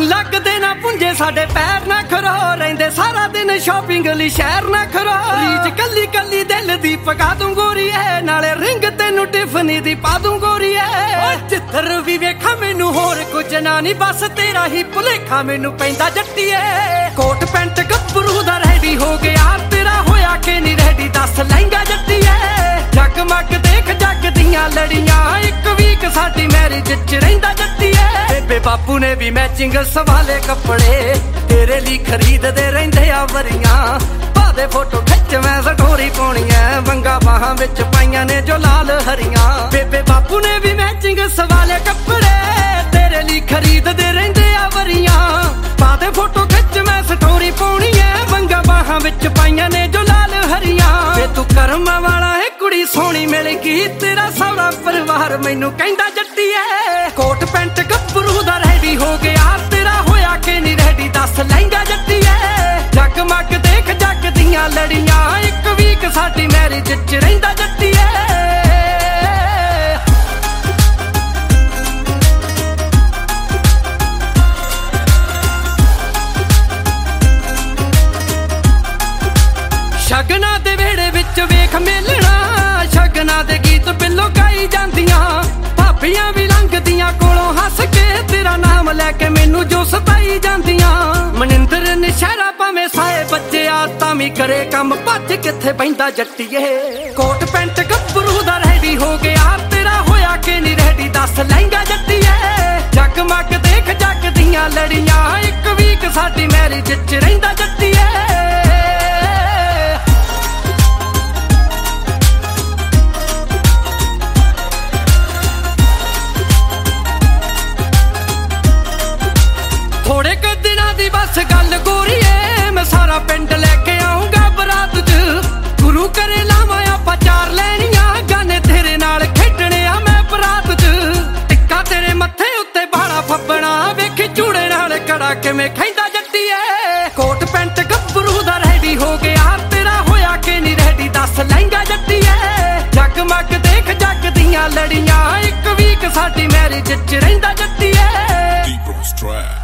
ਲੱਗਦੇ ਨਾ ਪੁੰਜੇ ਸਾਡੇ ਪੈਰ ਨਾ ਖਰੋ ਰਹਿੰਦੇ ਸਾਰਾ ਦਿਨ ਸ਼ਾਪਿੰਗ ਲਈ ਸ਼ਹਿਰ ਨਾ ਖਰੋ ਰੀਜ ਕੱਲੀ ਕੱਲੀ ਦਿਲ ਦੀ ਪਕਾ ਦੂੰ ਗੋਰੀਏ ਨਾਲੇ ਰਿੰਗ ਤੈਨੂੰ ਟਿਫਨੀ ਦੀ ਪਾ ਦੂੰ ਗੋਰੀਏ ਓ ਜਿੱਧਰ ਵੀ ਵੇਖਾਂ ਮੈਨੂੰ ਹੋਰ ਕੁਝ ਨਾ ਨਹੀਂ ਬਸ ਤੇਰਾ ਹੀ ਭੁਲੇਖਾ ਮੈਨੂੰ ਪੈਂਦਾ ਜੱਟੀਏ ਕੋਟ ਪੈਂਟ ਗੱਭਰੂ ਦਾ ਰੈਡੀ ਹੋ ਗਿਆ ਤੇਰਾ ਹੋਇਆ ਕਿ ਨਹੀਂ ਰੈਡੀ ਦੱਸ ਲਹਿੰਗਾ ਜੱਟੀਏ ਜਗਮਗ ਦੇਖ ਜੱਗ ਦੀਆਂ ਲੜੀਆਂ ਇੱਕ ਵੀਕ ਸਾਡੀ ਮੈਰਿਜ ਚ ਰਹਿੰਦਾ ਜੱਟੀਏ ਬੇਬੇ ਬਾਪੂ ਨੇ ਵੀ ਮੈਚਿੰਗ ਸਵਾਲੇ ਕੱਪੜੇ ਤੇਰੇ ਲਈ ਖਰੀਦਦੇ ਰਹਿੰਦੇ ਆ ਵਰੀਆਂ ਪਾਦੇ ਫੋਟੋ ਖਿੱਚ ਮੈਂ ਸਟੋਰੀ ਪਾਉਣੀ ਐ ਵੰਗਾ ਬਾਹਾਂ ਵਿੱਚ ਪਾਈਆਂ ਨੇ ਜੋ ਲਾਲ ਹਰੀਆਂ ਬੇਬੇ ਬਾਪੂ ਨੇ ਵੀ ਮੈਚਿੰਗ ਸਵਾਲੇ ਕੱਪੜੇ ਤੇਰੇ ਲਈ ਖਰੀਦਦੇ ਰਹਿੰਦੇ ਆ ਵਰੀਆਂ ਪਾਦੇ ਫੋਟੋ ਖਿੱਚ ਮੈਂ ਸਟੋਰੀ ਪਾਉਣੀ ਐ ਵੰਗਾ ਬਾਹਾਂ ਵਿੱਚ ਪਾਈਆਂ ਨੇ ਜੋ ਲਾਲ ਹਰੀਆਂ ਵੇ ਤੂੰ ਕਰਮਾਂ ਵਾਲਾ ਏ ਕੁੜੀ ਸੋਹਣੀ ਮਿਲ ਗਈ ਤੇਰਾ ਸਾਰਾ ਪਰਿਵਾਰ ਮੈਨੂੰ ਕਹਿੰਦਾ ਜੱਟੀਏ ਕੋਟ ਪੈਂਟ ਗੱਭਰੂ ਦਾ ਰੈਡੀ ਹੋ ਗਿਆ ਤੇਰਾ ਹੋਇਆ ਕਿ ਨਹੀਂ ਰੈਡੀ ਦੱਸ ਲਹਿੰਗਾ ਜੱਟੀਏ ਜਗਮਗ ਦੇਖ ਜੱਗ ਦੀਆਂ ਲੜੀਆਂ ਇੱਕ ਵੀਕ ਸਾਡੀ ਮੈਰਿਜ ਚ ਰਹਿੰਦਾ ਜੱਟੀਏ ਸ਼ਗਨਾਂ ਦੇ ਵਿਹੜੇ ਵਿੱਚ ਵੇਖ ਮੇਲਣਾ ਸ਼ਗਨਾਂ ਦੇ ਗੀਤ ਬਿੱਲੋ ਗਾਈ ਜਾਂਦੀਆਂ ਭਾਬੀਆਂ ਵੀ ਲੰਘਦੀਆਂ ਕੋਲੋਂ ਹੱਸ ਕੇ ਤੇਰਾ ਨਾਮ ਲੈ ਕੇ ਮੈਨੂੰ ਜੋ ਸਤਾਈ ਜਾਂਦੀਆਂ ਮਨਿੰਦਰ ਨਸ਼ਹਿਰਾ ਭਾਵੇਂ ਸਾਏ ਬੱਜਿਆ ਤਾਂ ਵੀ ਕਰੇ ਕੰਮ ਭੱਜ ਕਿੱਥੇ ਬੈਂਦਾ ਜੱਟੀਏ ਕੋਟ ਪੈਂਟ ਗੱਭਰੂ ਦਾ ਰੈਡੀ ਹੋ ਗਿਆ ਤੇਰਾ ਹੋਇਆ ਕਿ ਨਹੀਂ ਰੈਡੀ ਦੱਸ ਲਹਿੰਗਾ ਜੱਟੀਏ ਜਗਮਗ ਦੇਖ ਜੱਗ ਦੀਆਂ ਲੜੀਆਂ ਇੱਕ ਵੀਕ ਸਾਡੀ ਮੈਰਿਜ ਚ ਰਹਿੰਦਾ ਜੱਟੀਏ ਥੋੜੇ ਕੁ ਦਿਨਾਂ ਦੀ ਬਸ ਗੱਲ ਗੋਰੀਏ ਮੈਂ ਸਾਰਾ ਪਿੰਡ ਲੈ ਕੇ ਆਉਂਗਾ ਬਰਾਤ ਚ ਗੁਰੂ ਕਰੇ ਲਾਵਾਂ ਆਪਾਂ ਚਾਰ ਲੈਣੀਆਂ ਗਾਣੇ ਤੇਰੇ ਨਾਲ ਖੇਡਣੇ ਆ ਮੈਂ ਬਰਾਤ ਚ ਟਿੱਕਾ ਤੇਰੇ ਮੱਥੇ ਉੱਤੇ ਬਾਣਾ ਫੱਬਣਾ ਵੇਖੀ ਚੂੜੇ ਨਾਲ ਕੜਾ ਕਿਵੇਂ ਖੈਂਦਾ ਜੱਟੀਏ ਕੋਟ ਪੈਂਟ ਗੱਭਰੂ ਦਾ ਰੈਡੀ ਹੋ ਗਿਆ ਤੇਰਾ ਹੋਇਆ ਕਿ ਨਹੀਂ ਰੈਡੀ ਦੱਸ ਲਹਿੰਗਾ ਜੱਟੀਏ ਜਗਮਗ ਦੇਖ ਜੱਗ ਦੀਆਂ ਲੜੀਆਂ ਇੱਕ ਵੀਕ ਸਾਡੀ ਮੈਰਿਜ ਚ ਰਹਿੰਦਾ ਜੱਟੀਏ